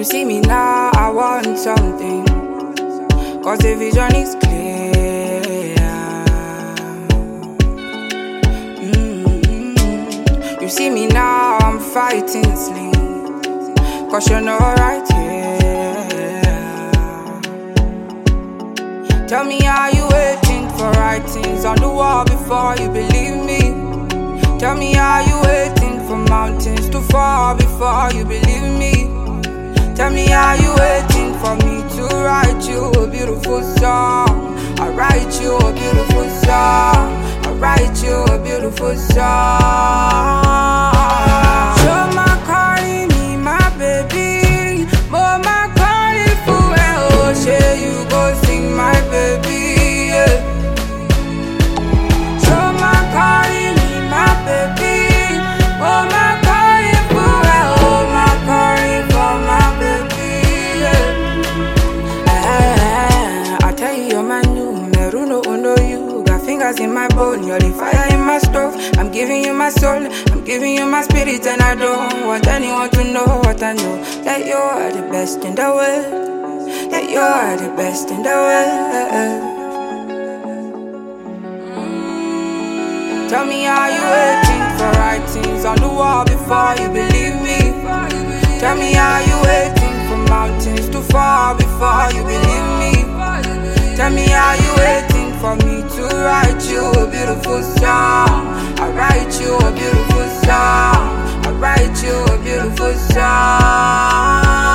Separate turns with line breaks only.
You see me now, I want something, cause the vision is clear. You see me now, I'm fighting sleep, cause you're not right here. Tell me, are you waiting for writings on the wall before you believe me? Tell me, are you waiting for mountains to fall before you believe me? Tell me, are you waiting for me to write you a beautiful song? I write you a beautiful song. I write you a beautiful song. Show my calling me, my baby. More my calling for oh, share you go sing my baby. Yeah. Show my calling me, my baby. Oh my calling for oh, my calling for my baby. Yeah. I tell you, you're my new Meruno Uno. You got fingers in my bone, you're the fire in my stove. I'm giving you my soul, I'm giving you my spirit, and I don't want anyone to know what I know. That you are the best in the world. That you are the best in the world. Tell me, are you waiting for writings on the wall before you believe me? Tell me, are you waiting for mountains to fall before you believe me? Tell me, are you waiting for me to write you a beautiful song? I write you a beautiful song. I write you a beautiful song.